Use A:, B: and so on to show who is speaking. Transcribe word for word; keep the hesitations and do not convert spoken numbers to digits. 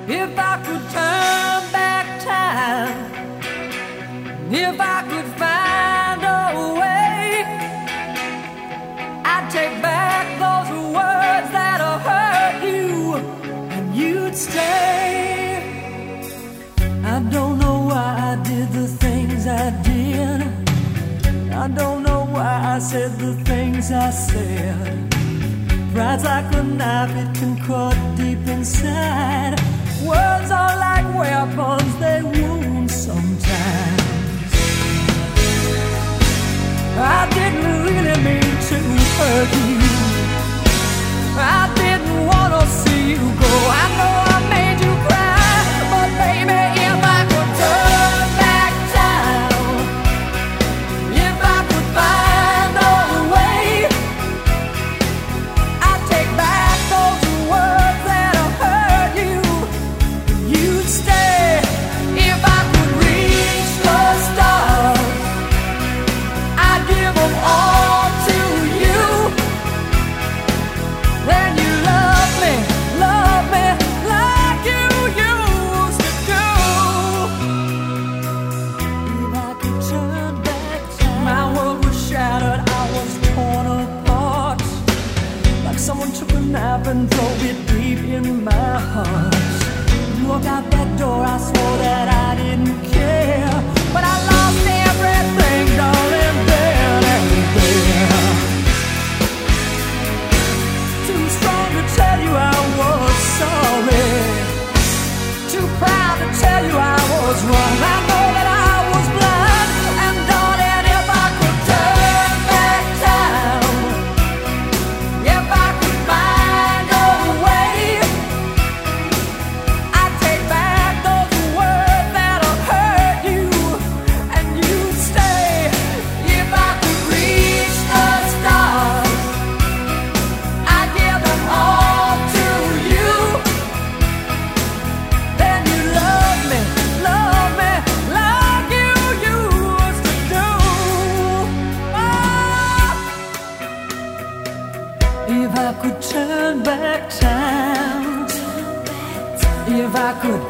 A: If I could turn back time, if I could find a way, I'd take back those words that have hurt you, and you'd stay. I don't know why I did the things I did. I don't know why I said the things I said. Pride's like a knife, it can cut deep inside. Words are like weapons, they wound sometimes. I didn't really mean to hurt you. I didn't want to see you go. I know I made you cry, but baby, if I could turn back time, if I could find a way, I'd take back those words that have hurt you. You'd stay. If I could reach the stars, I'd give them all to you. Then you love me, love me like you used to do. If I could turn back time, my world was shattered, I was torn apart. Like someone took a knife and drove it deep in my heart. You walked out that door, I swore that I didn't care, but I lost everything, darling, then and there. Too strong to tell you I was sorry, too proud to tell you I was wrong. I know that I was blind, and darling, if I could turn back time, if I could find a way, I'd take back those words that have hurt you, and you'd stay. If I could reach the stars, I'd give them all to you. Then you love me, love me like you used to do. Oh. If I could turn back time, if I could